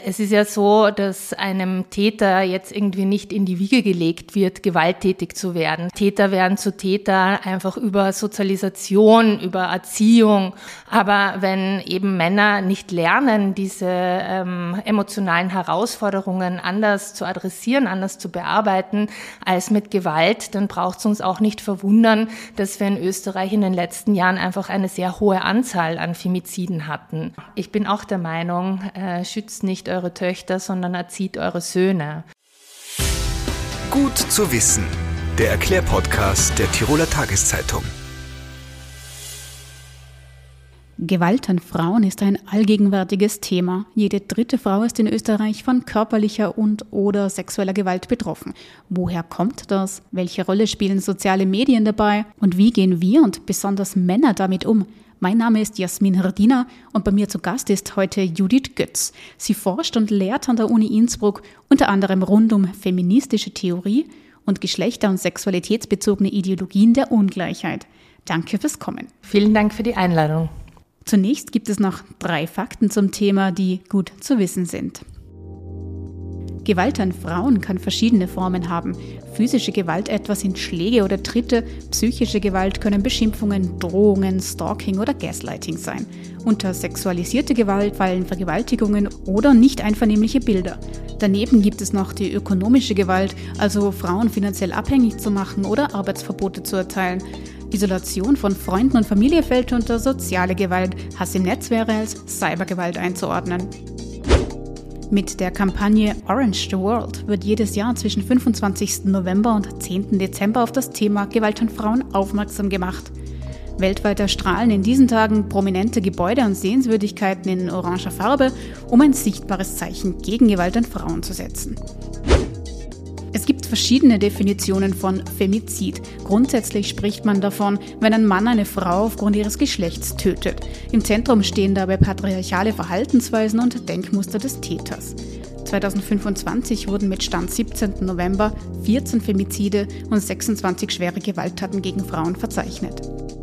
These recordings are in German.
Es ist ja so, dass einem Täter jetzt irgendwie nicht in die Wiege gelegt wird, gewalttätig zu werden. Täter werden zu Täter einfach über Sozialisation, über Erziehung. Aber wenn eben Männer nicht lernen, diese emotionalen Herausforderungen anders zu adressieren, anders zu bearbeiten als mit Gewalt, dann braucht es uns auch nicht verwundern, dass wir in Österreich in den letzten Jahren einfach eine sehr hohe Anzahl an Femiziden hatten. Ich bin auch der Meinung, schützt nicht eure Töchter, sondern erzieht eure Söhne. Gut zu wissen. Der Erklärpodcast der Tiroler Tageszeitung. Gewalt an Frauen ist ein allgegenwärtiges Thema. Jede dritte Frau ist in Österreich von körperlicher und/oder sexueller Gewalt betroffen. Woher kommt das? Welche Rolle spielen soziale Medien dabei? Und wie gehen wir und besonders Männer damit um? Mein Name ist Jasmin Hrdina und bei mir zu Gast ist heute Judith Götz. Sie forscht und lehrt an der Uni Innsbruck unter anderem rund um feministische Theorie und geschlechter- und sexualitätsbezogene Ideologien der Ungleichheit. Danke fürs Kommen. Vielen Dank für die Einladung. Zunächst gibt es noch 3 Fakten zum Thema, die gut zu wissen sind. Gewalt an Frauen kann verschiedene Formen haben. Physische Gewalt etwa sind Schläge oder Tritte, psychische Gewalt können Beschimpfungen, Drohungen, Stalking oder Gaslighting sein. Unter sexualisierte Gewalt fallen Vergewaltigungen oder nicht einvernehmliche Bilder. Daneben gibt es noch die ökonomische Gewalt, also Frauen finanziell abhängig zu machen oder Arbeitsverbote zu erteilen. Isolation von Freunden und Familie fällt unter soziale Gewalt, Hass im Netz wäre als Cybergewalt einzuordnen. Mit der Kampagne Orange the World wird jedes Jahr zwischen 25. November und 10. Dezember auf das Thema Gewalt an Frauen aufmerksam gemacht. Weltweit erstrahlen in diesen Tagen prominente Gebäude und Sehenswürdigkeiten in oranger Farbe, um ein sichtbares Zeichen gegen Gewalt an Frauen zu setzen. Es gibt verschiedene Definitionen von Femizid. Grundsätzlich spricht man davon, wenn ein Mann eine Frau aufgrund ihres Geschlechts tötet. Im Zentrum stehen dabei patriarchale Verhaltensweisen und Denkmuster des Täters. 2025 wurden mit Stand 17. November 14 Femizide und 26 schwere Gewalttaten gegen Frauen verzeichnet.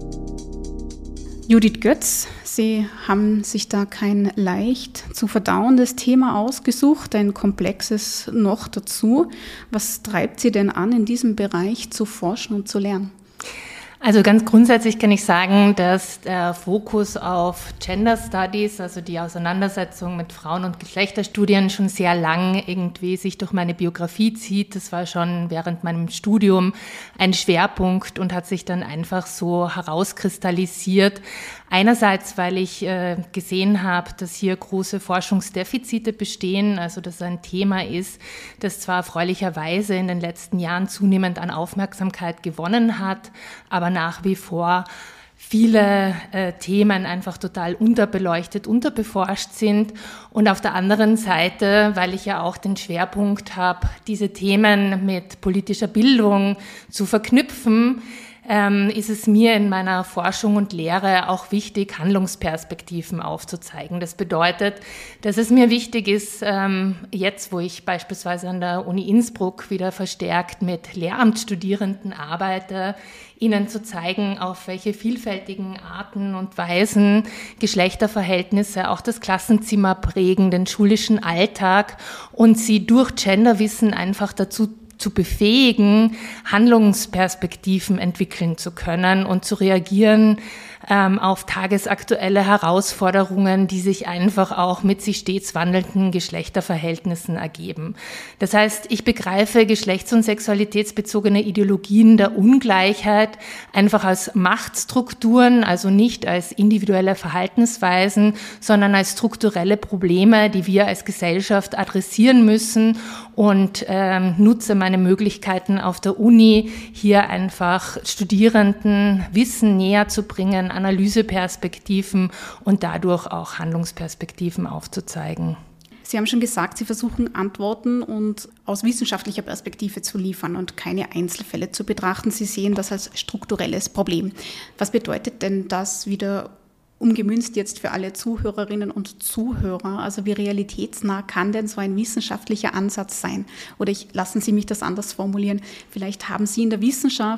Judith Götz, Sie haben sich da kein leicht zu verdauendes Thema ausgesucht, ein komplexes noch dazu. Was treibt Sie denn an, in diesem Bereich zu forschen und zu lernen? Also ganz grundsätzlich kann ich sagen, dass der Fokus auf Gender Studies, also die Auseinandersetzung mit Frauen- und Geschlechterstudien, schon sehr lang irgendwie sich durch meine Biografie zieht. Das war schon während meinem Studium ein Schwerpunkt und hat sich dann einfach so herauskristallisiert. Einerseits, weil ich gesehen habe, dass hier große Forschungsdefizite bestehen, also dass ein Thema ist, das zwar erfreulicherweise in den letzten Jahren zunehmend an Aufmerksamkeit gewonnen hat, aber nach wie vor viele Themen einfach total unterbeleuchtet, unterbeforscht sind. Und auf der anderen Seite, weil ich ja auch den Schwerpunkt habe, diese Themen mit politischer Bildung zu verknüpfen, ist es mir in meiner Forschung und Lehre auch wichtig, Handlungsperspektiven aufzuzeigen. Das bedeutet, dass es mir wichtig ist, jetzt, wo ich beispielsweise an der Uni Innsbruck wieder verstärkt mit Lehramtsstudierenden arbeite, ihnen zu zeigen, auf welche vielfältigen Arten und Weisen Geschlechterverhältnisse auch das Klassenzimmer prägen, den schulischen Alltag und sie durch Genderwissen einfach dazu zu befähigen, Handlungsperspektiven entwickeln zu können und zu reagieren auf tagesaktuelle Herausforderungen, die sich einfach auch mit sich stets wandelnden Geschlechterverhältnissen ergeben. Das heißt, ich begreife geschlechts- und sexualitätsbezogene Ideologien der Ungleichheit einfach als Machtstrukturen, also nicht als individuelle Verhaltensweisen, sondern als strukturelle Probleme, die wir als Gesellschaft adressieren müssen und nutze meine Möglichkeiten auf der Uni, hier einfach Studierenden Wissen näher zu bringen, Analyseperspektiven und dadurch auch Handlungsperspektiven aufzuzeigen. Sie haben schon gesagt, Sie versuchen Antworten und aus wissenschaftlicher Perspektive zu liefern und keine Einzelfälle zu betrachten. Sie sehen das als strukturelles Problem. Was bedeutet denn das wieder umgemünzt jetzt für alle Zuhörerinnen und Zuhörer? Also wie realitätsnah kann denn so ein wissenschaftlicher Ansatz sein? Oder lassen Sie mich das anders formulieren. Vielleicht haben Sie in der Wissenschaft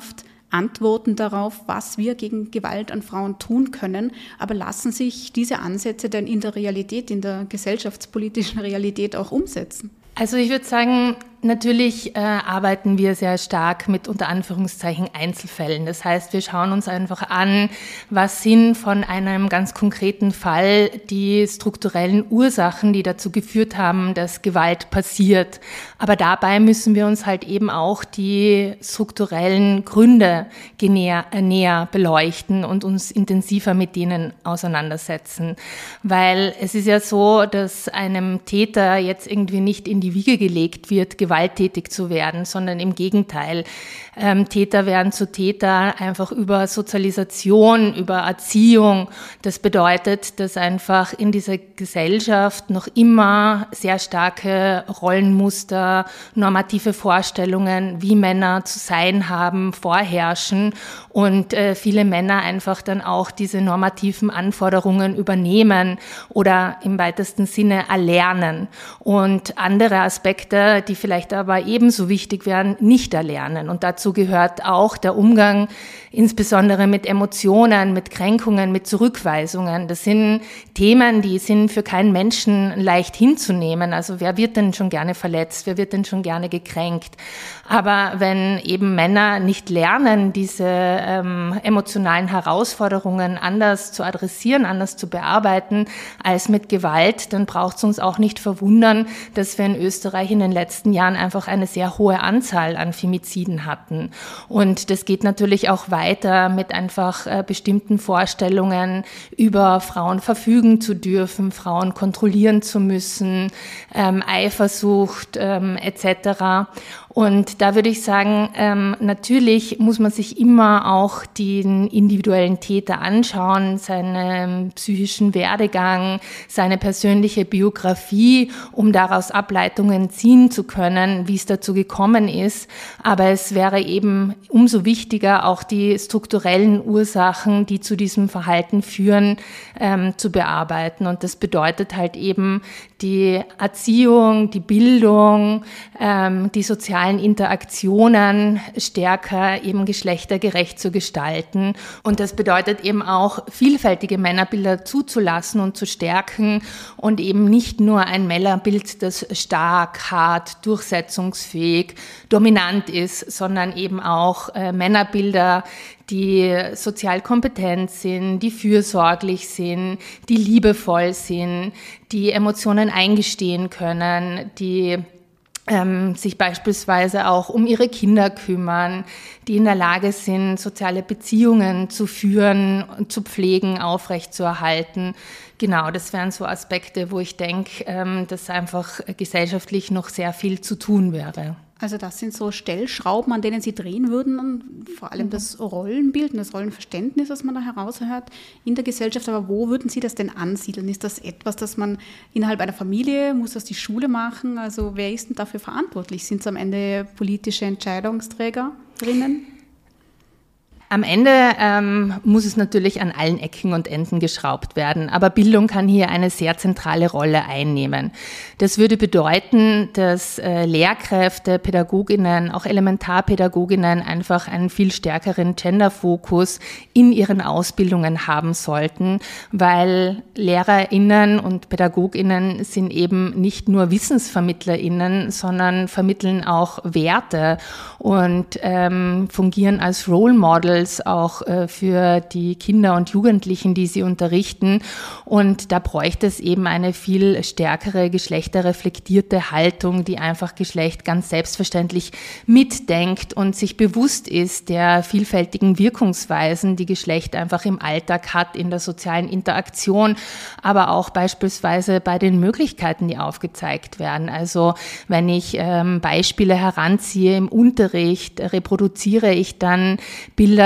Antworten darauf, was wir gegen Gewalt an Frauen tun können. Aber lassen sich diese Ansätze denn in der Realität, in der gesellschaftspolitischen Realität auch umsetzen? Also ich würde sagen, natürlich arbeiten wir sehr stark mit unter Anführungszeichen Einzelfällen. Das heißt, wir schauen uns einfach an, was sind von einem ganz konkreten Fall die strukturellen Ursachen, die dazu geführt haben, dass Gewalt passiert. Aber dabei müssen wir uns halt eben auch die strukturellen Gründe näher beleuchten und uns intensiver mit denen auseinandersetzen. Weil es ist ja so, dass einem Täter jetzt irgendwie nicht in die Wiege gelegt wird, gewalttätig zu werden, sondern im Gegenteil. Täter werden zu Täter einfach über Sozialisation, über Erziehung. Das bedeutet, dass einfach in dieser Gesellschaft noch immer sehr starke Rollenmuster, normative Vorstellungen, wie Männer zu sein haben, vorherrschen und viele Männer einfach dann auch diese normativen Anforderungen übernehmen oder im weitesten Sinne erlernen und andere Aspekte, die vielleicht aber ebenso wichtig wären, nicht erlernen. Und dazu gehört auch der Umgang insbesondere mit Emotionen, mit Kränkungen, mit Zurückweisungen. Das sind Themen, die sind für keinen Menschen leicht hinzunehmen. Also wer wird denn schon gerne verletzt? Wer wird denn schon gerne gekränkt? Aber wenn eben Männer nicht lernen, diese emotionalen Herausforderungen anders zu adressieren, anders zu bearbeiten als mit Gewalt, dann braucht es uns auch nicht verwundern, dass wir in Österreich in den letzten Jahren einfach eine sehr hohe Anzahl an Femiziden hatten. Und das geht natürlich auch weiter mit einfach bestimmten Vorstellungen, über Frauen verfügen zu dürfen, Frauen kontrollieren zu müssen, Eifersucht etc. Und da würde ich sagen, natürlich muss man sich immer auch den individuellen Täter anschauen, seinen psychischen Werdegang, seine persönliche Biografie, um daraus Ableitungen ziehen zu können, wie es dazu gekommen ist. Aber es wäre eben umso wichtiger, auch die strukturellen Ursachen, die zu diesem Verhalten führen, zu bearbeiten. Und das bedeutet halt eben die Erziehung, die Bildung, die sozialen Interaktionen stärker eben geschlechtergerecht zu gestalten. Und das bedeutet eben auch, vielfältige Männerbilder zuzulassen und zu stärken und eben nicht nur ein Männerbild, das stark, hart, durchsetzungsfähig, dominant ist, sondern eben auch Männerbilder, die sozial kompetent sind, die fürsorglich sind, die liebevoll sind, die Emotionen eingestehen können, die sich beispielsweise auch um ihre Kinder kümmern, die in der Lage sind, soziale Beziehungen zu führen, zu pflegen, aufrechtzuerhalten. Genau, das wären so Aspekte, wo ich denke, dass einfach gesellschaftlich noch sehr viel zu tun wäre. Also das sind so Stellschrauben, an denen Sie drehen würden, und vor allem das Rollenbild und das Rollenverständnis, das man da heraushört in der Gesellschaft. Aber wo würden Sie das denn ansiedeln? Ist das etwas, das man innerhalb einer Familie, muss das die Schule machen? Also wer ist denn dafür verantwortlich? Sind es am Ende politische Entscheidungsträgerinnen? Am Ende muss es natürlich an allen Ecken und Enden geschraubt werden, aber Bildung kann hier eine sehr zentrale Rolle einnehmen. Das würde bedeuten, dass Lehrkräfte, Pädagoginnen, auch Elementarpädagoginnen einfach einen viel stärkeren Genderfokus in ihren Ausbildungen haben sollten, weil LehrerInnen und PädagogInnen sind eben nicht nur WissensvermittlerInnen, sondern vermitteln auch Werte und fungieren als Role Models auch für die Kinder und Jugendlichen, die sie unterrichten. Und da bräuchte es eben eine viel stärkere geschlechterreflektierte Haltung, die einfach Geschlecht ganz selbstverständlich mitdenkt und sich bewusst ist der vielfältigen Wirkungsweisen, die Geschlecht einfach im Alltag hat, in der sozialen Interaktion, aber auch beispielsweise bei den Möglichkeiten, die aufgezeigt werden. Also wenn ich Beispiele heranziehe im Unterricht, reproduziere ich dann Bilder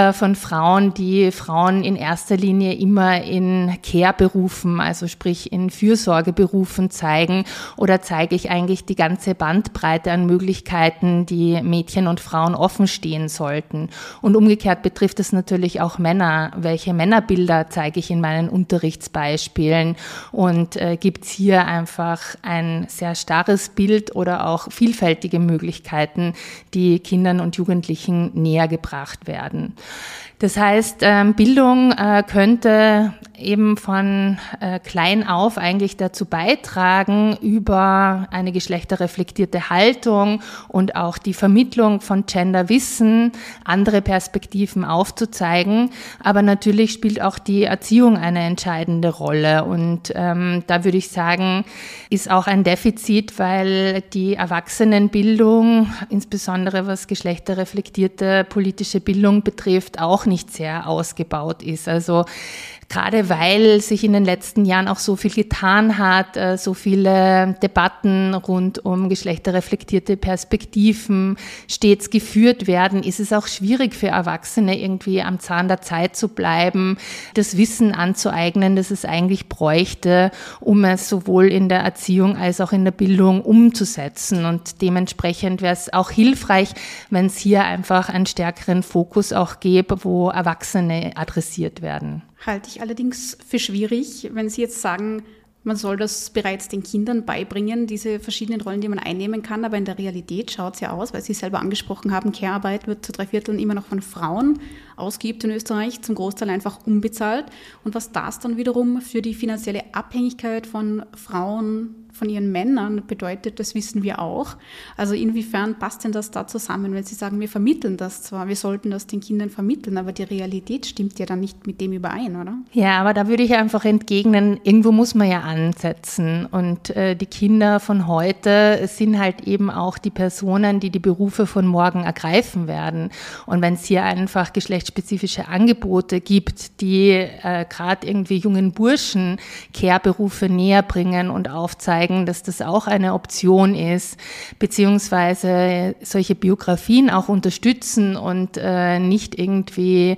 Bilder von Frauen, die Frauen in erster Linie immer in Care-Berufen, also sprich in Fürsorgeberufen zeigen, oder zeige ich eigentlich die ganze Bandbreite an Möglichkeiten, die Mädchen und Frauen offen stehen sollten? Und umgekehrt betrifft es natürlich auch Männer. Welche Männerbilder zeige ich in meinen Unterrichtsbeispielen? Und gibt es hier einfach ein sehr starres Bild oder auch vielfältige Möglichkeiten, die Kindern und Jugendlichen näher gebracht werden? Das heißt, Bildung könnte eben von klein auf eigentlich dazu beitragen, über eine geschlechterreflektierte Haltung und auch die Vermittlung von Genderwissen andere Perspektiven aufzuzeigen. Aber natürlich spielt auch die Erziehung eine entscheidende Rolle. Und da würde ich sagen, ist auch ein Defizit, weil die Erwachsenenbildung, insbesondere was geschlechterreflektierte politische Bildung betrifft, auch nicht sehr ausgebaut ist. Also gerade weil sich in den letzten Jahren auch so viel getan hat, so viele Debatten rund um geschlechterreflektierte Perspektiven stets geführt werden, ist es auch schwierig für Erwachsene irgendwie am Zahn der Zeit zu bleiben, das Wissen anzueignen, das es eigentlich bräuchte, um es sowohl in der Erziehung als auch in der Bildung umzusetzen. Und dementsprechend wäre es auch hilfreich, wenn es hier einfach einen stärkeren Fokus auch gäbe, wo Erwachsene adressiert werden. Halte ich allerdings für schwierig, wenn Sie jetzt sagen, man soll das bereits den Kindern beibringen, diese verschiedenen Rollen, die man einnehmen kann. Aber in der Realität schaut es ja aus, weil Sie selber angesprochen haben, Care-Arbeit wird zu 3/4 immer noch von Frauen ausgeübt in Österreich, zum Großteil einfach unbezahlt. Und was das dann wiederum für die finanzielle Abhängigkeit von Frauen von ihren Männern bedeutet, das wissen wir auch. Also inwiefern passt denn das da zusammen, wenn Sie sagen, wir vermitteln das zwar, wir sollten das den Kindern vermitteln, aber die Realität stimmt ja dann nicht mit dem überein, oder? Ja, aber da würde ich einfach entgegnen, irgendwo muss man ja ansetzen. Und die Kinder von heute sind halt eben auch die Personen, die die Berufe von morgen ergreifen werden. Und wenn es hier einfach geschlechtsspezifische Angebote gibt, die gerade irgendwie jungen Burschen Care-Berufe näher bringen und aufzeigen, dass das auch eine Option ist, beziehungsweise solche Biografien auch unterstützen und nicht irgendwie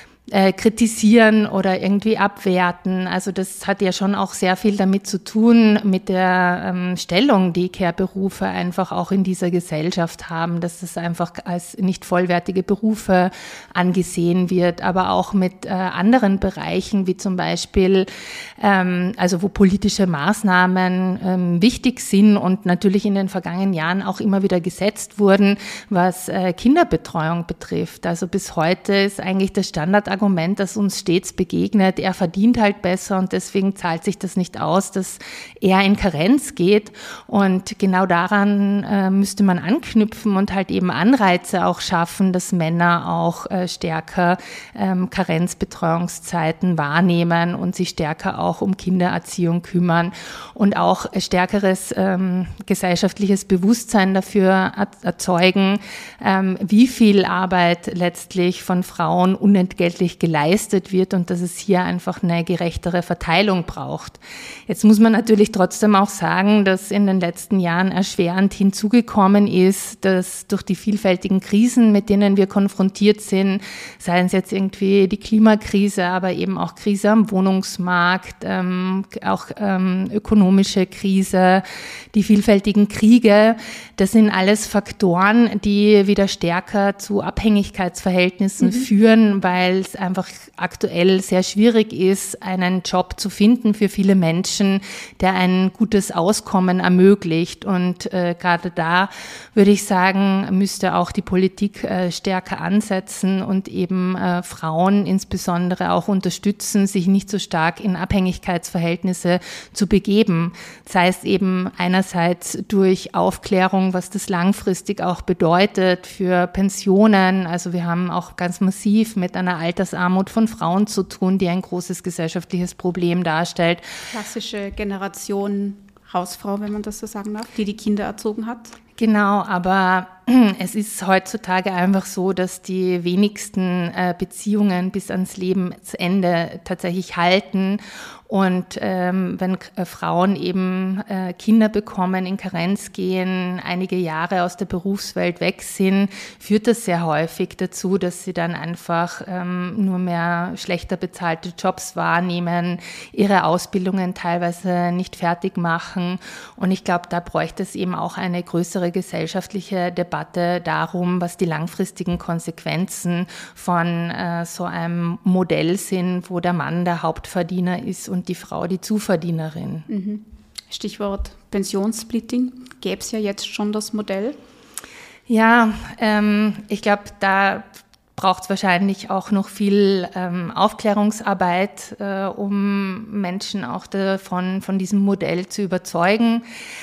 kritisieren oder irgendwie abwerten. Also das hat ja schon auch sehr viel damit zu tun, mit der Stellung, die Care-Berufe einfach auch in dieser Gesellschaft haben, dass das einfach als nicht vollwertige Berufe angesehen wird, aber auch mit anderen Bereichen, wie zum Beispiel, also wo politische Maßnahmen wichtig sind und natürlich in den vergangenen Jahren auch immer wieder gesetzt wurden, was Kinderbetreuung betrifft. Also bis heute ist eigentlich das Standardargument, das uns stets begegnet, er verdient halt besser und deswegen zahlt sich das nicht aus, dass er in Karenz geht. Und genau daran müsste man anknüpfen und halt eben Anreize auch schaffen, dass Männer auch stärker Karenzbetreuungszeiten wahrnehmen und sich stärker auch um Kindererziehung kümmern und auch stärkeres gesellschaftliches Bewusstsein dafür erzeugen, wie viel Arbeit letztlich von Frauen unentgeltlich geleistet wird und dass es hier einfach eine gerechtere Verteilung braucht. Jetzt muss man natürlich trotzdem auch sagen, dass in den letzten Jahren erschwerend hinzugekommen ist, dass durch die vielfältigen Krisen, mit denen wir konfrontiert sind, seien es jetzt irgendwie die Klimakrise, aber eben auch Krise am Wohnungsmarkt, auch ökonomische Krise, die vielfältigen Kriege, das sind alles Faktoren, die wieder stärker zu Abhängigkeitsverhältnissen führen, weil es einfach aktuell sehr schwierig ist, einen Job zu finden für viele Menschen, der ein gutes Auskommen ermöglicht. Und gerade da würde ich sagen, müsste auch die Politik stärker ansetzen und eben Frauen insbesondere auch unterstützen, sich nicht so stark in Abhängigkeitsverhältnisse zu begeben. Das heißt eben einerseits durch Aufklärung, was das langfristig auch bedeutet für Pensionen. Also wir haben auch ganz massiv mit einer Altersarmut von Frauen zu tun, die ein großes gesellschaftliches Problem darstellt. Klassische Generation Hausfrau, wenn man das so sagen darf, die die Kinder erzogen hat. Genau, aber es ist heutzutage einfach so, dass die wenigsten Beziehungen bis ans Lebensende tatsächlich halten. Und wenn Frauen eben Kinder bekommen, in Karenz gehen, einige Jahre aus der Berufswelt weg sind, führt das sehr häufig dazu, dass sie dann einfach nur mehr schlechter bezahlte Jobs wahrnehmen, ihre Ausbildungen teilweise nicht fertig machen. Und ich glaube, da bräuchte es eben auch eine größere gesellschaftliche Debatte darum, was die langfristigen Konsequenzen von so einem Modell sind, wo der Mann der Hauptverdiener ist und die Frau die Zuverdienerin. Stichwort Pensionssplitting. Gäbe es ja jetzt schon das Modell? Ja, ich glaube, da braucht es wahrscheinlich auch noch viel Aufklärungsarbeit, um Menschen auch von diesem Modell zu überzeugen.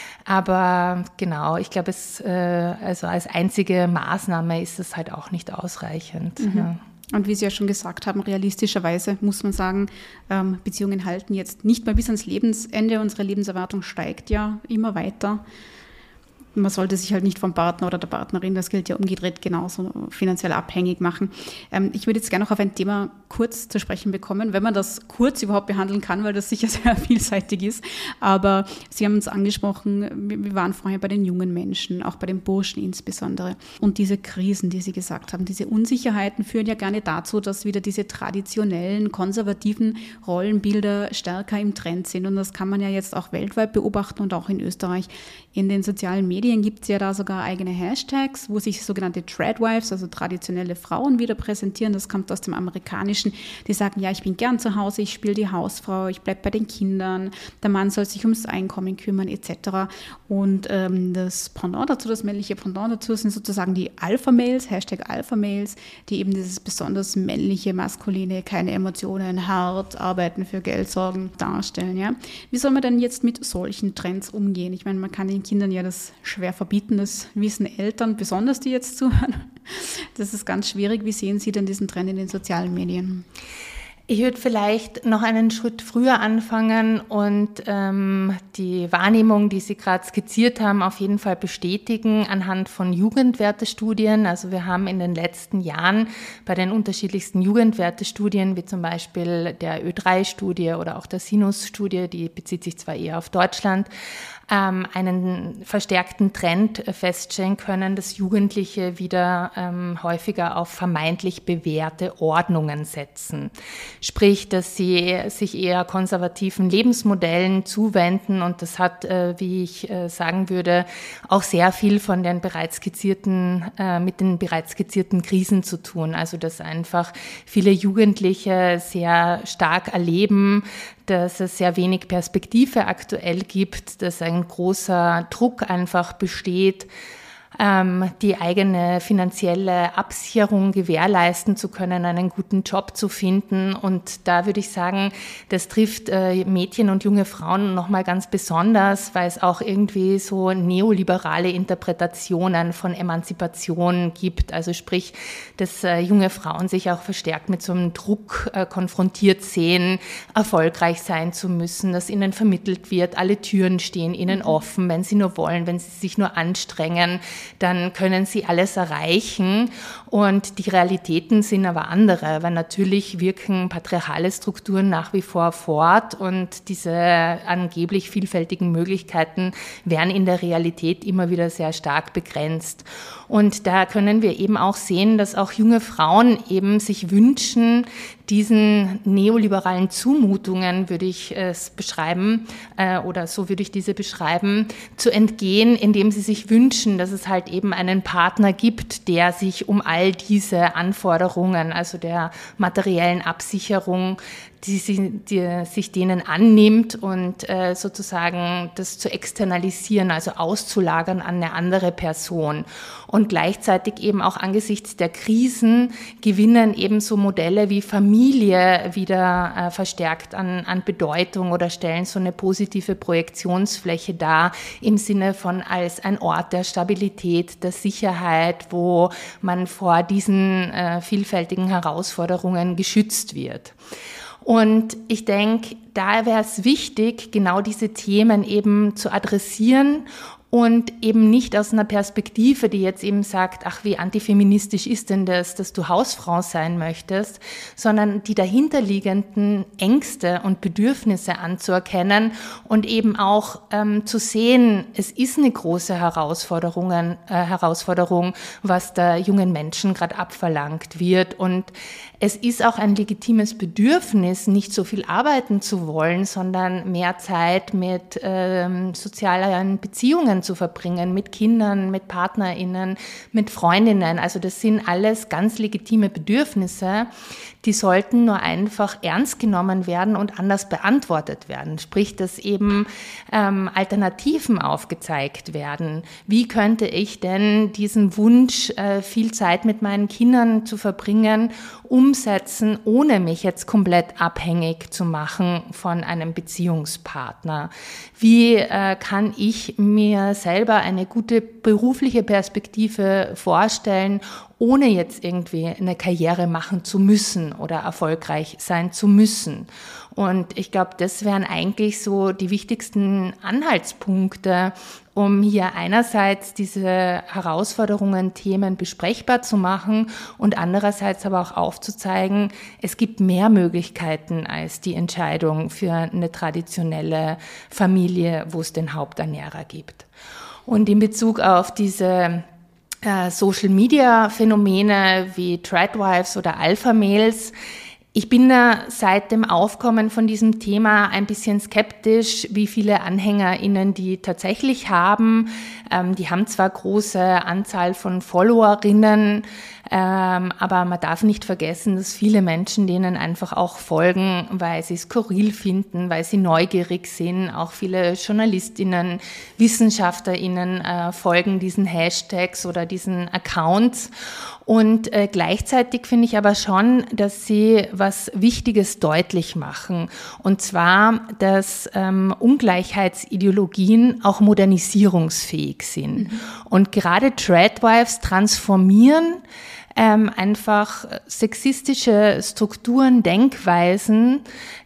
Aber genau, ich glaube, also als einzige Maßnahme ist es halt auch nicht ausreichend. Ja. Und wie Sie ja schon gesagt haben, realistischerweise muss man sagen, Beziehungen halten jetzt nicht mehr bis ans Lebensende. Unsere Lebenserwartung steigt ja immer weiter. Man sollte sich halt nicht vom Partner oder der Partnerin, das gilt ja umgedreht, genauso finanziell abhängig machen. Ich würde jetzt gerne noch auf ein Thema kurz zu sprechen bekommen, wenn man das kurz überhaupt behandeln kann, weil das sicher sehr vielseitig ist. Aber Sie haben uns angesprochen, wir waren vorher bei den jungen Menschen, auch bei den Burschen insbesondere. Und diese Krisen, die Sie gesagt haben, diese Unsicherheiten führen ja gerne dazu, dass wieder diese traditionellen, konservativen Rollenbilder stärker im Trend sind. Und das kann man ja jetzt auch weltweit beobachten und auch in Österreich. In den sozialen Medien gibt es ja da sogar eigene Hashtags, wo sich sogenannte Tradwives, also traditionelle Frauen, wieder präsentieren. Das kommt aus dem Amerikanischen. Die sagen, ja, ich bin gern zu Hause, ich spiele die Hausfrau, ich bleibe bei den Kindern, der Mann soll sich ums Einkommen kümmern etc. Und das Pendant dazu, das männliche Pendant dazu sind sozusagen die Alpha-Males, Hashtag Alpha-Males, die eben dieses besonders männliche, maskuline, keine Emotionen, hart, arbeiten, für Geld sorgen, darstellen. Ja? Wie soll man denn jetzt mit solchen Trends umgehen? Ich meine, man kann den Kindern ja das schwer verbieten, das wissen Eltern, besonders die jetzt zuhören. Das ist ganz schwierig. Wie sehen Sie denn diesen Trend in den sozialen Medien? Ich würde vielleicht noch einen Schritt früher anfangen und die Wahrnehmung, die Sie gerade skizziert haben, auf jeden Fall bestätigen anhand von Jugendwertestudien. Also wir haben in den letzten Jahren bei den unterschiedlichsten Jugendwertestudien, wie zum Beispiel der Ö3-Studie oder auch der Sinus-Studie, die bezieht sich zwar eher auf Deutschland, einen verstärkten Trend feststellen können, dass Jugendliche wieder häufiger auf vermeintlich bewährte Ordnungen setzen. Sprich, dass sie sich eher konservativen Lebensmodellen zuwenden und das hat, wie ich sagen würde, auch sehr viel von den mit den bereits skizzierten Krisen zu tun. Also dass einfach viele Jugendliche sehr stark erleben, dass es sehr wenig Perspektive aktuell gibt, dass ein großer Druck einfach besteht, die eigene finanzielle Absicherung gewährleisten zu können, einen guten Job zu finden. Und da würde ich sagen, das trifft Mädchen und junge Frauen nochmal ganz besonders, weil es auch irgendwie so neoliberale Interpretationen von Emanzipation gibt. Also sprich, dass junge Frauen sich auch verstärkt mit so einem Druck konfrontiert sehen, erfolgreich sein zu müssen, dass ihnen vermittelt wird, alle Türen stehen ihnen offen, wenn sie nur wollen, wenn sie sich nur anstrengen, dann können sie alles erreichen und die Realitäten sind aber andere, weil natürlich wirken patriarchale Strukturen nach wie vor fort und diese angeblich vielfältigen Möglichkeiten werden in der Realität immer wieder sehr stark begrenzt. Und da können wir eben auch sehen, dass auch junge Frauen eben sich wünschen, diesen neoliberalen Zumutungen, würde ich es beschreiben, oder so würde ich diese beschreiben, zu entgehen, indem sie sich wünschen, dass es halt eben einen Partner gibt, der sich um all diese Anforderungen, also der materiellen Absicherung, die sich denen annimmt und sozusagen das zu externalisieren, also auszulagern an eine andere Person. Und gleichzeitig eben auch angesichts der Krisen gewinnen eben so Modelle wie Familie wieder verstärkt an Bedeutung oder stellen so eine positive Projektionsfläche dar im Sinne von als ein Ort der Stabilität, der Sicherheit, wo man vor diesen vielfältigen Herausforderungen geschützt wird. Und ich denke, da wäre es wichtig, genau diese Themen eben zu adressieren und eben nicht aus einer Perspektive, die jetzt eben sagt, ach, wie antifeministisch ist denn das, dass du Hausfrau sein möchtest, sondern die dahinterliegenden Ängste und Bedürfnisse anzuerkennen und eben auch zu sehen, es ist eine große Herausforderung, was da jungen Menschen gerade abverlangt wird. Und es ist auch ein legitimes Bedürfnis, nicht so viel arbeiten zu wollen, sondern mehr Zeit mit sozialen Beziehungen zu verbringen, mit Kindern, mit PartnerInnen, mit Freundinnen. Also das sind alles ganz legitime Bedürfnisse, die sollten nur einfach ernst genommen werden und anders beantwortet werden. Sprich, dass eben Alternativen aufgezeigt werden. Wie könnte ich denn diesen Wunsch, viel Zeit mit meinen Kindern zu verbringen, umsetzen, ohne mich jetzt komplett abhängig zu machen von einem Beziehungspartner? Wie kann ich mir selber eine gute berufliche Perspektive vorstellen, ohne jetzt irgendwie eine Karriere machen zu müssen oder erfolgreich sein zu müssen? Und ich glaube, das wären eigentlich so die wichtigsten Anhaltspunkte, um hier einerseits diese Herausforderungen, Themen besprechbar zu machen und andererseits aber auch aufzuzeigen, es gibt mehr Möglichkeiten als die Entscheidung für eine traditionelle Familie, wo es den Haupternährer gibt. Und in Bezug auf diese Social-Media-Phänomene wie Tradwives oder Alpha-Mails, ich bin da seit dem Aufkommen von diesem Thema ein bisschen skeptisch, wie viele AnhängerInnen die tatsächlich haben. Die haben zwar große Anzahl von FollowerInnen, aber man darf nicht vergessen, dass viele Menschen denen einfach auch folgen, weil sie es skurril finden, weil sie neugierig sind. Auch viele JournalistInnen, WissenschaftlerInnen folgen diesen Hashtags oder diesen Accounts. Und gleichzeitig finde ich aber schon, dass sie was Wichtiges deutlich machen. Und zwar, dass Ungleichheitsideologien auch modernisierungsfähig sind. Und gerade Tradwives transformieren einfach sexistische Strukturen, Denkweisen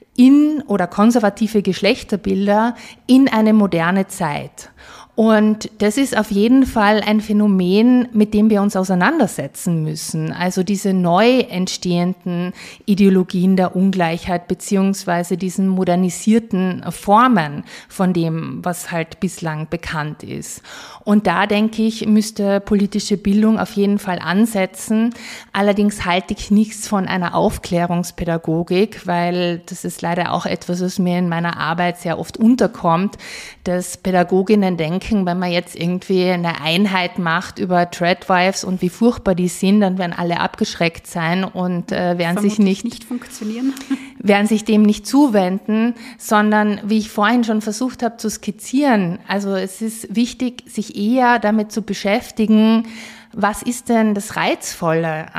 oder konservative Geschlechterbilder in eine moderne Zeit. Und das ist auf jeden Fall ein Phänomen, mit dem wir uns auseinandersetzen müssen. Also diese neu entstehenden Ideologien der Ungleichheit beziehungsweise diesen modernisierten Formen von dem, was halt bislang bekannt ist. Und da, denke ich, müsste politische Bildung auf jeden Fall ansetzen. Allerdings halte ich nichts von einer Aufklärungspädagogik, weil das ist leider auch etwas, was mir in meiner Arbeit sehr oft unterkommt, dass Pädagoginnen denken, wenn man jetzt irgendwie eine Einheit macht über Tradwives und wie furchtbar die sind, dann werden alle abgeschreckt sein und werden sich nicht funktionieren. Werden sich dem nicht zuwenden, sondern wie ich vorhin schon versucht habe zu skizzieren, also es ist wichtig, sich eher damit zu beschäftigen, was ist denn das Reizvolle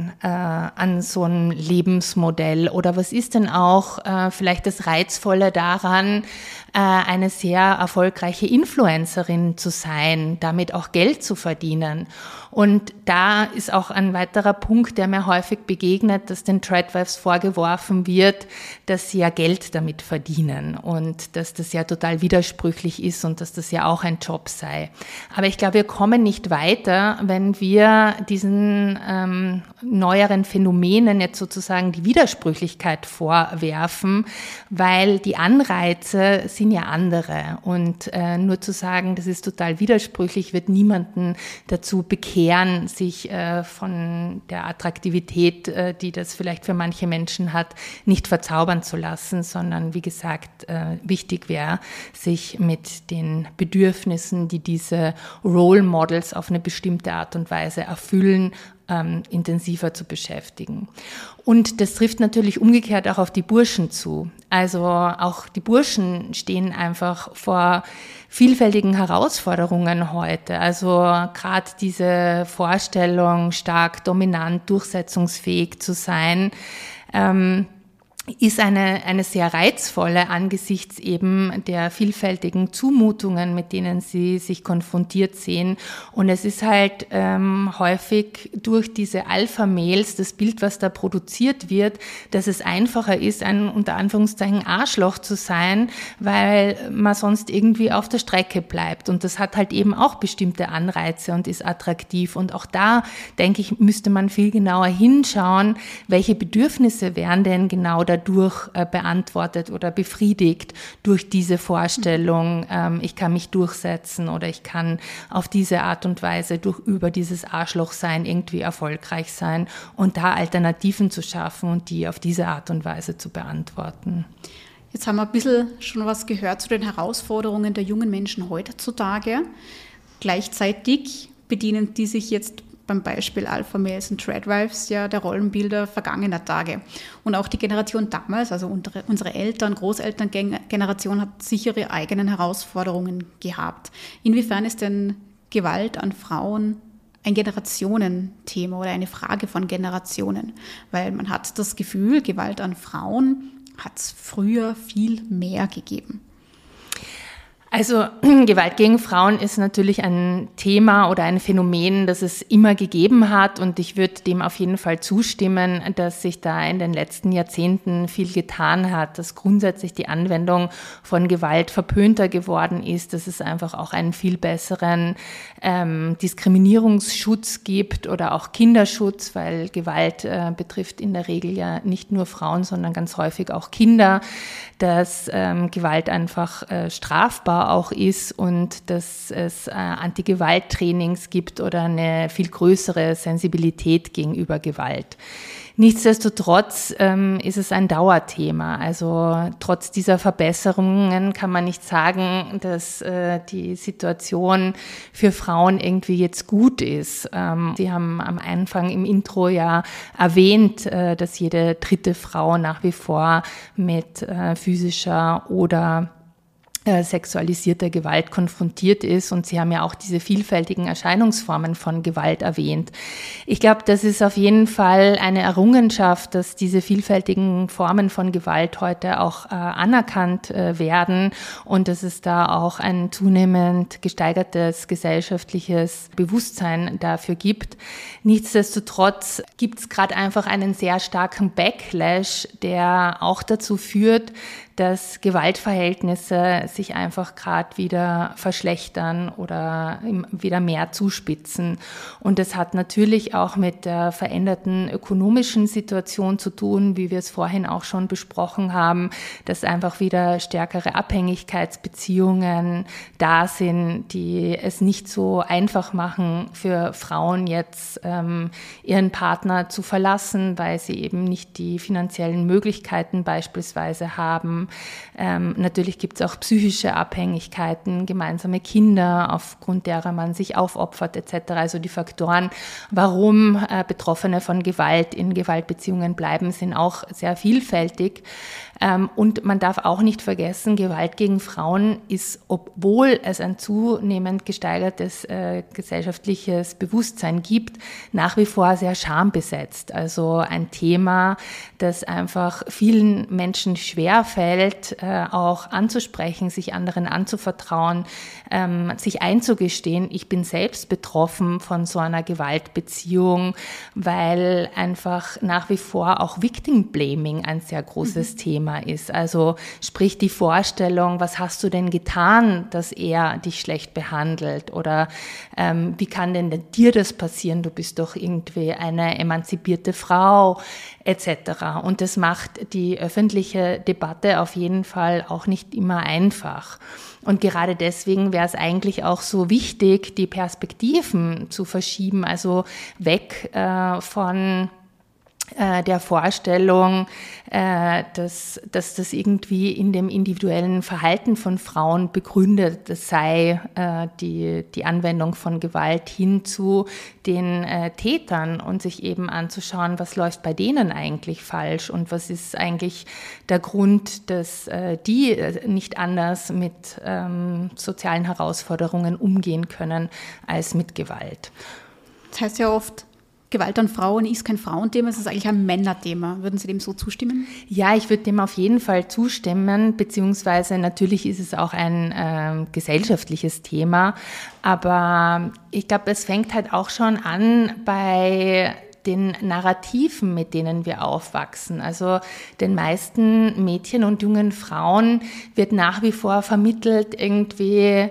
an so einem Lebensmodell oder was ist denn auch vielleicht das Reizvolle daran, eine sehr erfolgreiche Influencerin zu sein, damit auch Geld zu verdienen. Und da ist auch ein weiterer Punkt, der mir häufig begegnet, dass den Tradwives vorgeworfen wird, dass sie ja Geld damit verdienen und dass das ja total widersprüchlich ist und dass das ja auch ein Job sei. Aber ich glaube, wir kommen nicht weiter, wenn wir diesen neueren Phänomenen jetzt sozusagen die Widersprüchlichkeit vorwerfen, weil die Anreize sind ja andere. Und nur zu sagen, das ist total widersprüchlich, wird niemanden dazu bekehren, sich von der Attraktivität, die das vielleicht für manche Menschen hat, nicht verzaubern zu lassen, sondern wie gesagt, wichtig wäre, sich mit den Bedürfnissen, die diese Role Models auf eine bestimmte Art und Weise erfüllen, intensiver zu beschäftigen. Und das trifft natürlich umgekehrt auch auf die Burschen zu. Also auch die Burschen stehen einfach vor vielfältigen Herausforderungen heute. Also gerade diese Vorstellung, stark, dominant, durchsetzungsfähig zu sein, ist eine sehr reizvolle angesichts eben der vielfältigen Zumutungen, mit denen sie sich konfrontiert sehen. Und es ist halt häufig durch diese Alpha-Mails, das Bild, was da produziert wird, dass es einfacher ist, ein unter Anführungszeichen Arschloch zu sein, weil man sonst irgendwie auf der Strecke bleibt. Und das hat halt eben auch bestimmte Anreize und ist attraktiv. Und auch da, denke ich, müsste man viel genauer hinschauen, welche Bedürfnisse wären denn genau dadurch beantwortet oder befriedigt durch diese Vorstellung, ich kann mich durchsetzen oder ich kann auf diese Art und Weise über dieses Arschlochsein irgendwie erfolgreich sein und da Alternativen zu schaffen und die auf diese Art und Weise zu beantworten. Jetzt haben wir ein bisschen schon was gehört zu den Herausforderungen der jungen Menschen heutzutage. Gleichzeitig bedienen die sich jetzt beim Beispiel Alpha Males und Tradwives ja der Rollenbilder vergangener Tage. Und auch die Generation damals, also unsere Eltern, Großelterngeneration, hat sicher ihre eigenen Herausforderungen gehabt. Inwiefern ist denn Gewalt an Frauen ein Generationenthema oder eine Frage von Generationen? Weil man hat das Gefühl, Gewalt an Frauen hat es früher viel mehr gegeben. Also Gewalt gegen Frauen ist natürlich ein Thema oder ein Phänomen, das es immer gegeben hat und ich würde dem auf jeden Fall zustimmen, dass sich da in den letzten Jahrzehnten viel getan hat, dass grundsätzlich die Anwendung von Gewalt verpönter geworden ist, dass es einfach auch einen viel besseren Diskriminierungsschutz gibt oder auch Kinderschutz, weil Gewalt betrifft in der Regel ja nicht nur Frauen, sondern ganz häufig auch Kinder, dass Gewalt einfach strafbar auch ist und dass es Anti-Gewalt-Trainings gibt oder eine viel größere Sensibilität gegenüber Gewalt. Nichtsdestotrotz ist es ein Dauerthema. Also trotz dieser Verbesserungen kann man nicht sagen, dass die Situation für Frauen irgendwie jetzt gut ist. Sie haben am Anfang im Intro ja erwähnt, dass jede dritte Frau nach wie vor mit physischer oder sexualisierter Gewalt konfrontiert ist und Sie haben ja auch diese vielfältigen Erscheinungsformen von Gewalt erwähnt. Ich glaube, das ist auf jeden Fall eine Errungenschaft, dass diese vielfältigen Formen von Gewalt heute auch anerkannt werden und dass es da auch ein zunehmend gesteigertes gesellschaftliches Bewusstsein dafür gibt. Nichtsdestotrotz gibt es gerade einfach einen sehr starken Backlash, der auch dazu führt, dass Gewaltverhältnisse sich einfach gerade wieder verschlechtern oder wieder mehr zuspitzen. Und das hat natürlich auch mit der veränderten ökonomischen Situation zu tun, wie wir es vorhin auch schon besprochen haben, dass einfach wieder stärkere Abhängigkeitsbeziehungen da sind, die es nicht so einfach machen für Frauen jetzt ihren Partner zu verlassen, weil sie eben nicht die finanziellen Möglichkeiten beispielsweise haben. Natürlich gibt es auch psychische Abhängigkeiten, gemeinsame Kinder, aufgrund derer man sich aufopfert etc. Also die Faktoren, warum Betroffene von Gewalt in Gewaltbeziehungen bleiben, sind auch sehr vielfältig. Und man darf auch nicht vergessen, Gewalt gegen Frauen ist, obwohl es ein zunehmend gesteigertes gesellschaftliches Bewusstsein gibt, nach wie vor sehr schambesetzt. Also ein Thema, das einfach vielen Menschen schwerfällt, auch anzusprechen, sich anderen anzuvertrauen, sich einzugestehen, ich bin selbst betroffen von so einer Gewaltbeziehung, weil einfach nach wie vor auch Victim Blaming ein sehr großes Thema ist. Also sprich die Vorstellung, was hast du denn getan, dass er dich schlecht behandelt oder wie kann denn dir das passieren, du bist doch irgendwie eine emanzipierte Frau etc. Und das macht die öffentliche Debatte auf jeden Fall auch nicht immer einfach. Und gerade deswegen wäre es eigentlich auch so wichtig, die Perspektiven zu verschieben, also weg von der Vorstellung, dass das irgendwie in dem individuellen Verhalten von Frauen begründet sei, die Anwendung von Gewalt hin zu den Tätern und sich eben anzuschauen, was läuft bei denen eigentlich falsch und was ist eigentlich der Grund, dass die nicht anders mit sozialen Herausforderungen umgehen können als mit Gewalt. Das heißt ja oft, Gewalt an Frauen ist kein Frauenthema, es ist eigentlich ein Männerthema. Würden Sie dem so zustimmen? Ja, ich würde dem auf jeden Fall zustimmen, beziehungsweise natürlich ist es auch ein gesellschaftliches Thema, aber ich glaube, es fängt halt auch schon an bei den Narrativen, mit denen wir aufwachsen. Also den meisten Mädchen und jungen Frauen wird nach wie vor vermittelt, irgendwie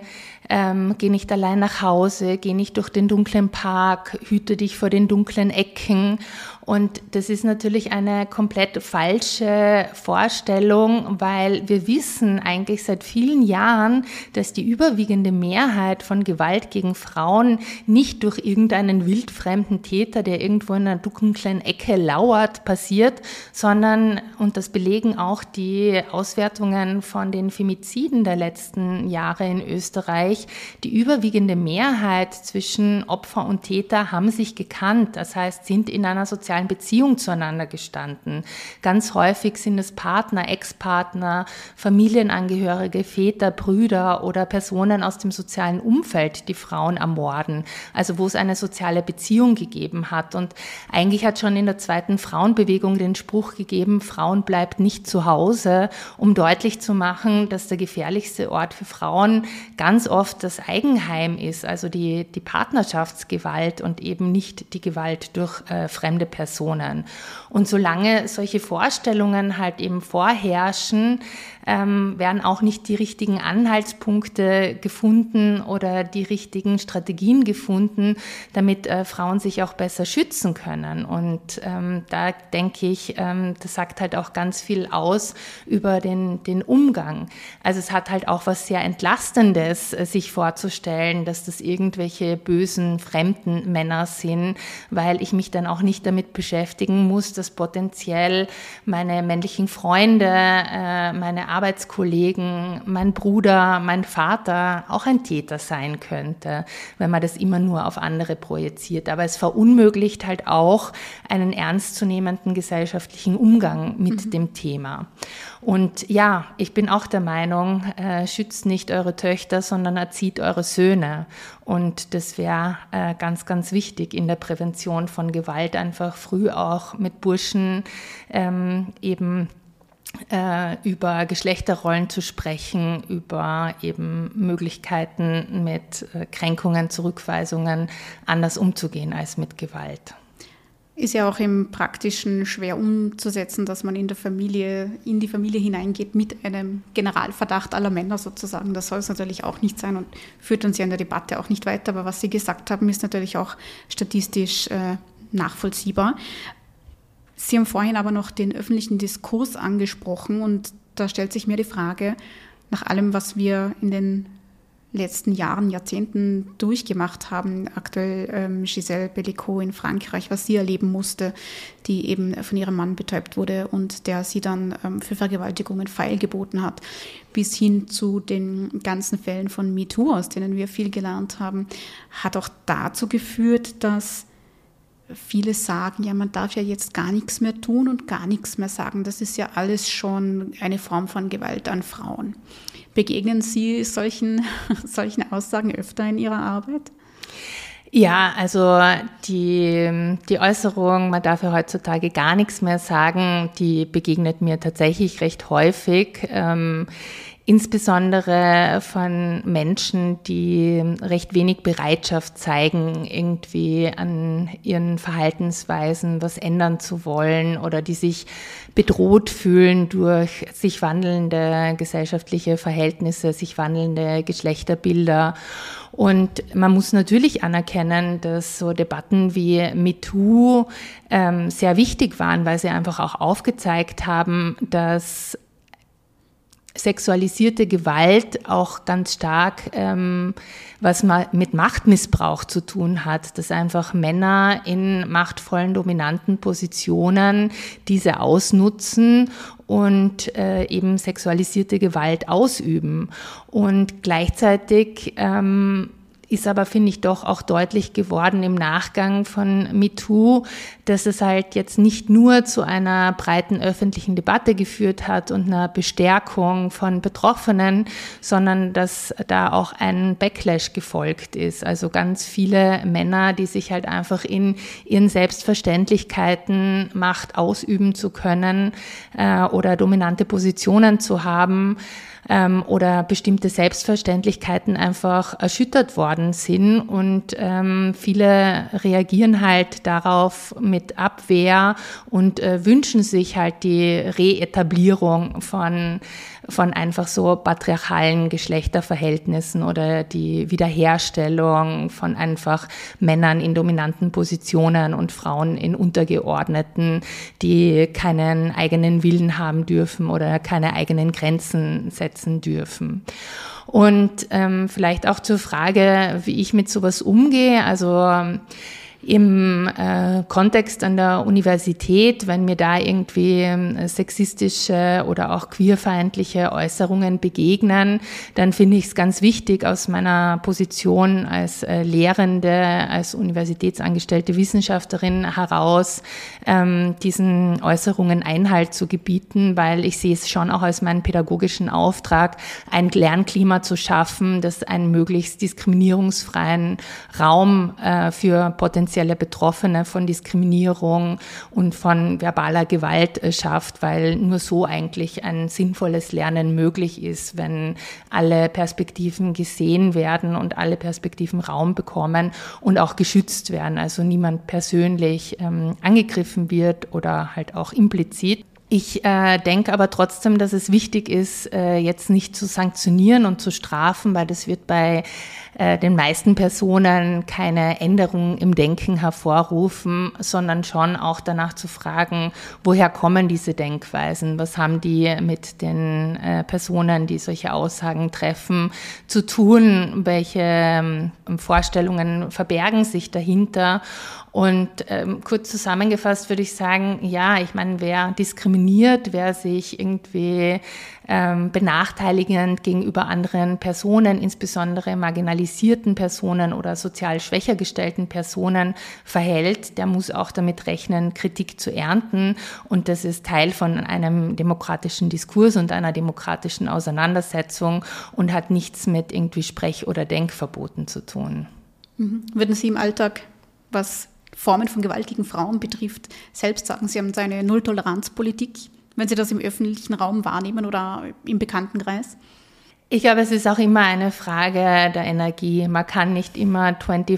geh nicht allein nach Hause, geh nicht durch den dunklen Park, hüte dich vor den dunklen Ecken. Und das ist natürlich eine komplett falsche Vorstellung, weil wir wissen eigentlich seit vielen Jahren, dass die überwiegende Mehrheit von Gewalt gegen Frauen nicht durch irgendeinen wildfremden Täter, der irgendwo in einer dunklen Ecke lauert, passiert, sondern, und das belegen auch die Auswertungen von den Femiziden der letzten Jahre in Österreich, die überwiegende Mehrheit zwischen Opfer und Täter haben sich gekannt, das heißt, sind in einer sozialen Beziehung zueinander gestanden. Ganz häufig sind es Partner, Ex-Partner, Familienangehörige, Väter, Brüder oder Personen aus dem sozialen Umfeld, die Frauen ermorden, also wo es eine soziale Beziehung gegeben hat. Und eigentlich hat schon in der zweiten Frauenbewegung den Spruch gegeben, Frauen bleibt nicht zu Hause, um deutlich zu machen, dass der gefährlichste Ort für Frauen ganz oft das Eigenheim ist, also die Partnerschaftsgewalt und eben nicht die Gewalt durch fremde Personen. Und solange solche Vorstellungen halt eben vorherrschen, werden auch nicht die richtigen Anhaltspunkte gefunden oder die richtigen Strategien gefunden, damit Frauen sich auch besser schützen können. Und da denke ich, das sagt halt auch ganz viel aus über den Umgang. Also es hat halt auch was sehr Entlastendes, sich vorzustellen, dass das irgendwelche bösen, fremden Männer sind, weil ich mich dann auch nicht damit beschäftigen muss, dass potenziell meine männlichen Freunde, meine Arbeitskollegen, mein Bruder, mein Vater auch ein Täter sein könnte, wenn man das immer nur auf andere projiziert. Aber es verunmöglicht halt auch einen ernstzunehmenden gesellschaftlichen Umgang mit dem Thema. Und ja, ich bin auch der Meinung, schützt nicht eure Töchter, sondern erzieht eure Söhne. Und das wäre ganz, ganz wichtig in der Prävention von Gewalt, einfach früh auch mit Burschen eben über Geschlechterrollen zu sprechen, über eben Möglichkeiten mit Kränkungen, Zurückweisungen anders umzugehen als mit Gewalt. Ist ja auch im Praktischen schwer umzusetzen, dass man in die Familie hineingeht mit einem Generalverdacht aller Männer sozusagen. Das soll es natürlich auch nicht sein und führt uns ja in der Debatte auch nicht weiter. Aber was Sie gesagt haben, ist natürlich auch statistisch nachvollziehbar. Sie haben vorhin aber noch den öffentlichen Diskurs angesprochen und da stellt sich mir die Frage, nach allem, was wir in den letzten Jahren, Jahrzehnten durchgemacht haben, aktuell Gisèle Bellico in Frankreich, was sie erleben musste, die eben von ihrem Mann betäubt wurde und der sie dann für Vergewaltigungen feilgeboten hat, bis hin zu den ganzen Fällen von MeToo, aus denen wir viel gelernt haben, hat auch dazu geführt, dass viele sagen, ja, man darf ja jetzt gar nichts mehr tun und gar nichts mehr sagen. Das ist ja alles schon eine Form von Gewalt an Frauen. Begegnen Sie solchen Aussagen öfter in Ihrer Arbeit? Ja, also die Äußerung, man darf ja heutzutage gar nichts mehr sagen, die begegnet mir tatsächlich recht häufig. Insbesondere von Menschen, die recht wenig Bereitschaft zeigen, irgendwie an ihren Verhaltensweisen was ändern zu wollen oder die sich bedroht fühlen durch sich wandelnde gesellschaftliche Verhältnisse, sich wandelnde Geschlechterbilder. Und man muss natürlich anerkennen, dass so Debatten wie MeToo sehr wichtig waren, weil sie einfach auch aufgezeigt haben, dass sexualisierte Gewalt auch ganz stark was mit Machtmissbrauch zu tun hat, dass einfach Männer in machtvollen, dominanten Positionen diese ausnutzen und eben sexualisierte Gewalt ausüben. Und gleichzeitig ist aber, finde ich, doch auch deutlich geworden im Nachgang von MeToo, dass es halt jetzt nicht nur zu einer breiten öffentlichen Debatte geführt hat und einer Bestärkung von Betroffenen, sondern dass da auch ein Backlash gefolgt ist. Also ganz viele Männer, die sich halt einfach in ihren Selbstverständlichkeiten Macht ausüben zu können oder dominante Positionen zu haben, oder bestimmte Selbstverständlichkeiten einfach erschüttert worden sind und viele reagieren halt darauf mit Abwehr und wünschen sich halt die Reetablierung von einfach so patriarchalen Geschlechterverhältnissen oder die Wiederherstellung von einfach Männern in dominanten Positionen und Frauen in untergeordneten, die keinen eigenen Willen haben dürfen oder keine eigenen Grenzen setzen dürfen. Und vielleicht auch zur Frage, wie ich mit sowas umgehe. Also im Kontext an der Universität, wenn mir da irgendwie sexistische oder auch queerfeindliche Äußerungen begegnen, dann finde ich es ganz wichtig, aus meiner Position als Lehrende, als universitätsangestellte Wissenschaftlerin heraus diesen Äußerungen Einhalt zu gebieten, weil ich sehe es schon auch als meinen pädagogischen Auftrag, ein Lernklima zu schaffen, das einen möglichst diskriminierungsfreien Raum für potenzielle Betroffene von Diskriminierung und von verbaler Gewalt schafft, weil nur so eigentlich ein sinnvolles Lernen möglich ist, wenn alle Perspektiven gesehen werden und alle Perspektiven Raum bekommen und auch geschützt werden, also niemand persönlich angegriffen wird oder halt auch implizit. Ich denke aber trotzdem, dass es wichtig ist, jetzt nicht zu sanktionieren und zu strafen, weil das wird bei den meisten Personen keine Änderung im Denken hervorrufen, sondern schon auch danach zu fragen, woher kommen diese Denkweisen? Was haben die mit den Personen, die solche Aussagen treffen, zu tun? Welche Vorstellungen verbergen sich dahinter? Und kurz zusammengefasst würde ich sagen, ja, ich meine, wer diskriminiert, wer sich irgendwie benachteiligend gegenüber anderen Personen, insbesondere marginalisierten Personen oder sozial schwächer gestellten Personen verhält, der muss auch damit rechnen, Kritik zu ernten. Und das ist Teil von einem demokratischen Diskurs und einer demokratischen Auseinandersetzung und hat nichts mit irgendwie Sprech- oder Denkverboten zu tun. Würden Sie im Alltag, was Formen von Gewalt gegen Frauen betrifft, selbst sagen, Sie haben eine Null-Toleranz-Politik, wenn Sie das im öffentlichen Raum wahrnehmen oder im Bekanntenkreis? Ich glaube, es ist auch immer eine Frage der Energie. Man kann nicht immer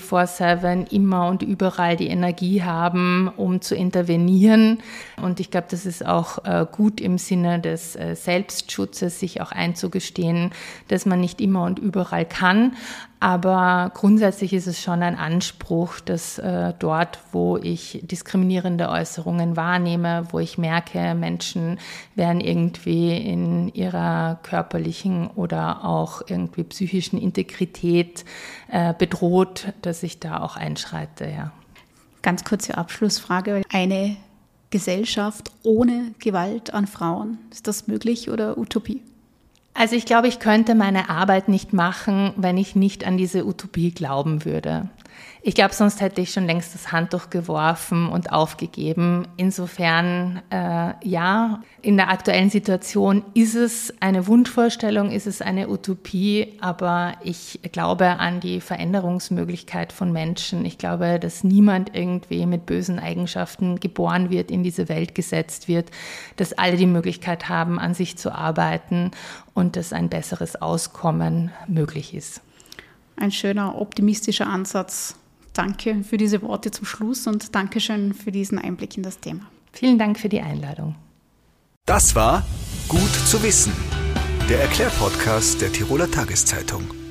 24/7 immer und überall die Energie haben, um zu intervenieren. Und ich glaube, das ist auch gut im Sinne des Selbstschutzes, sich auch einzugestehen, dass man nicht immer und überall kann. Aber grundsätzlich ist es schon ein Anspruch, dass dort, wo ich diskriminierende Äußerungen wahrnehme, wo ich merke, Menschen werden irgendwie in ihrer körperlichen oder auch irgendwie psychischen Integrität bedroht, dass ich da auch einschreite, ja. Ganz kurze Abschlussfrage. Eine Gesellschaft ohne Gewalt an Frauen, ist das möglich oder Utopie? Also ich glaube, ich könnte meine Arbeit nicht machen, wenn ich nicht an diese Utopie glauben würde. Ich glaube, sonst hätte ich schon längst das Handtuch geworfen und aufgegeben. Insofern, ja, in der aktuellen Situation ist es eine Wunschvorstellung, ist es eine Utopie, aber ich glaube an die Veränderungsmöglichkeit von Menschen. Ich glaube, dass niemand irgendwie mit bösen Eigenschaften geboren wird, in diese Welt gesetzt wird, dass alle die Möglichkeit haben, an sich zu arbeiten und dass ein besseres Auskommen möglich ist. Ein schöner, optimistischer Ansatz. Danke für diese Worte zum Schluss und Dankeschön für diesen Einblick in das Thema. Vielen Dank für die Einladung. Das war Gut zu wissen, der Erklärpodcast der Tiroler Tageszeitung.